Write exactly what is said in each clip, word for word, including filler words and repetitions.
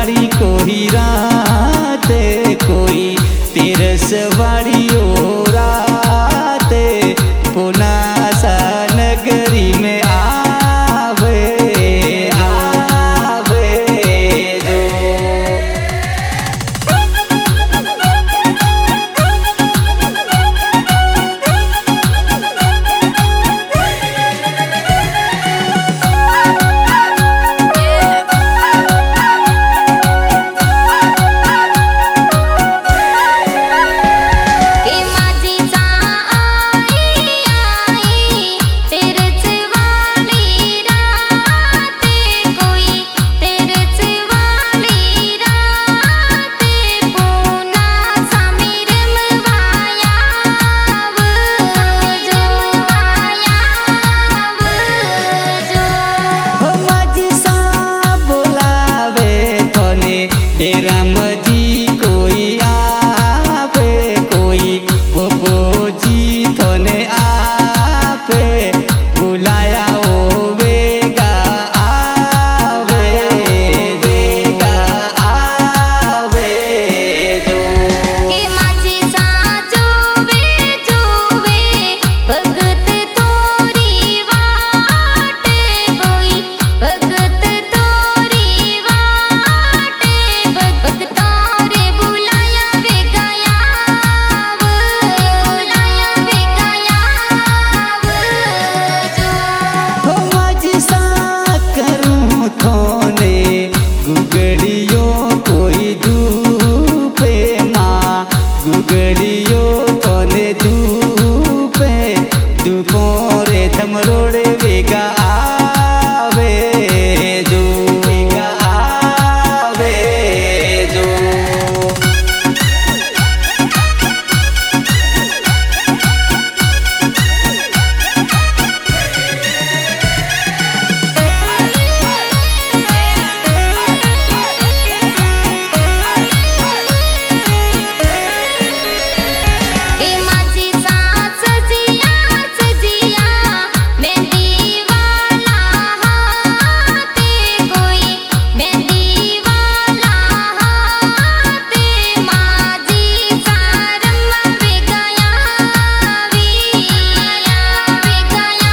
वाली कोई राते कोई तेरस वाली ओ राते पुनासा नगरी में आवे आवे जो राम जी कोई आपे कोई गोपो जी थोने आपे बुलाया ओ वेगा आवे वेगा आवे जो के माझे साजो वे जोवे भगत तोरी वाटे कोई भगत तोरी वाटे भगतारे बुलाया वे गया बुलाया वे गया जो हो मजसा करूं थोने गुगड़ियो कोई धूपे माँ गुगड़ियो थोने धूपे दुपोरे धमरोड़े वेगा आवे जो वेगा आवे जो के माझी सास सजिया सजिया मेहंदी वाला हाथे कोई मेहंदी वाला हाथे माझी सारम वे गया विया वे गया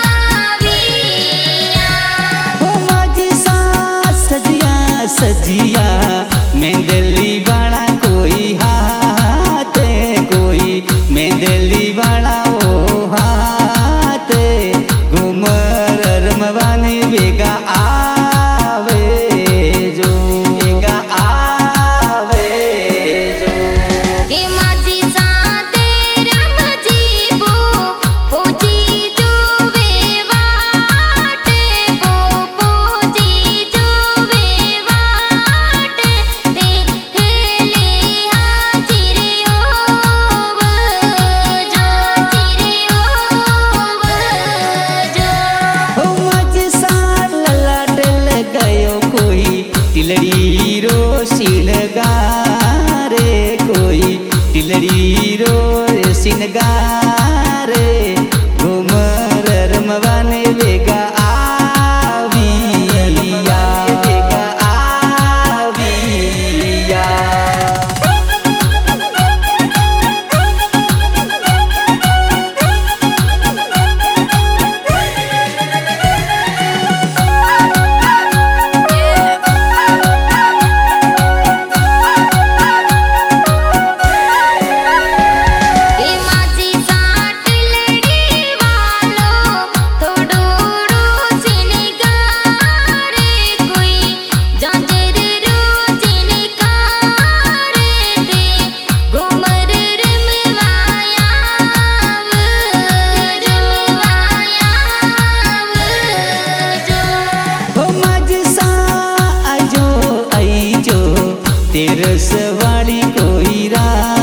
विया हो मजसा सजिया सजिया मेंदली वाला कोई हाथे कोई मेंदली वाला ओ हाथे घुमर रमवानी वेगा आवे जो वेगा आवे जो के माझी साते राम जी बो पूजी जोवे वाटे बो पूजी जोवे वाटे ते हेले हाजिरे हो जो चिरे हो जो हो मजसा ललाटल गयो कोई तिलड़ी रो सिनगारे कोई तिलड़ी रो सिनगारे घुमर रमवाने वेगा आविया वेगा आविया के माझी साट लड़ी वालो थोड़ो सिनगारे कोई जांजर रो सिनगारे दे घुमर रमवाया रमवाया जो हो मजसा आजो आईजो तेरस वाली कोई रात